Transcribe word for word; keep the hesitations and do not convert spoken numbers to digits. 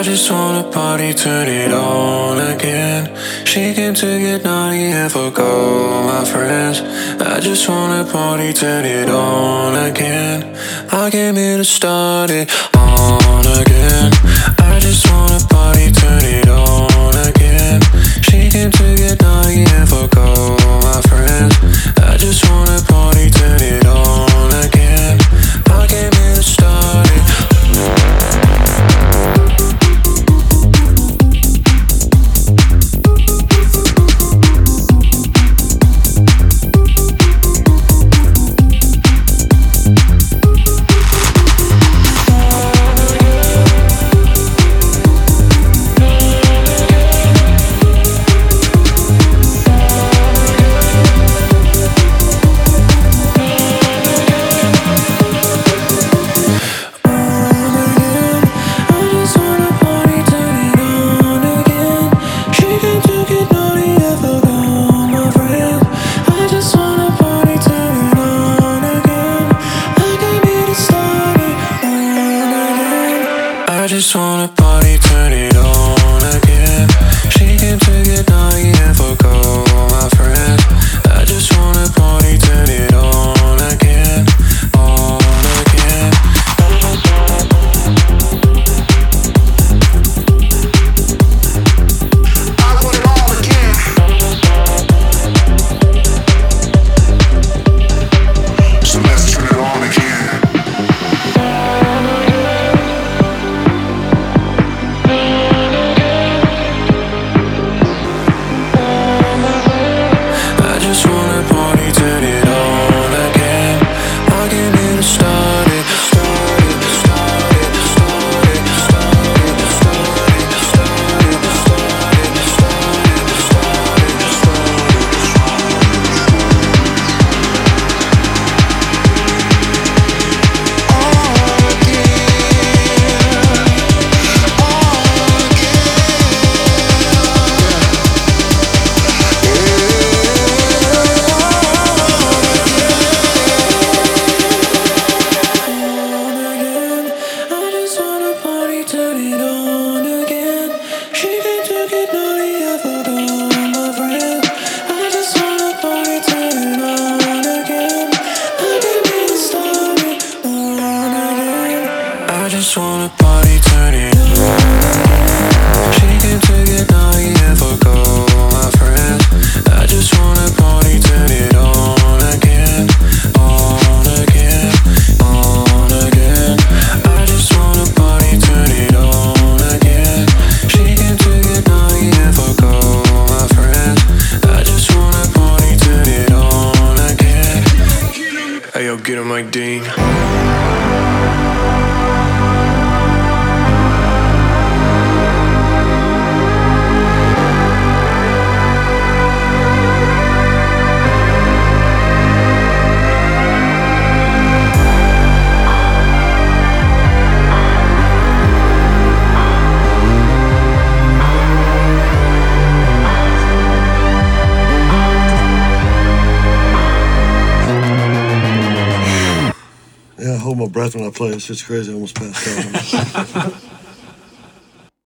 just wanna party, turn it on again. She came to get naughty and fuck all my friends. I just wanna party, turn it on again. I came here to start it on again. I just wanna party, turn it on again. She came to get naughty and fuck all my friends. I just wanna party, turn it on again. I came here to start it. I just wanna party, turn it on again. She came to get naughty and fuck all my friends. I just wanna party, turn it on again, on again. I want it all again. So let's turn it on again. I just wanna party, turn it on. She came to get naughty and fuck all my friends. I just wanna party, turn it on again, on again, on again. I just wanna party, turn it on again. She came to get naughty and fuck all my friends. I just wanna party, turn it on again. Hey yo, get him Mike Dean. Yeah, I hold my breath when I play. It's just crazy. I almost passed out.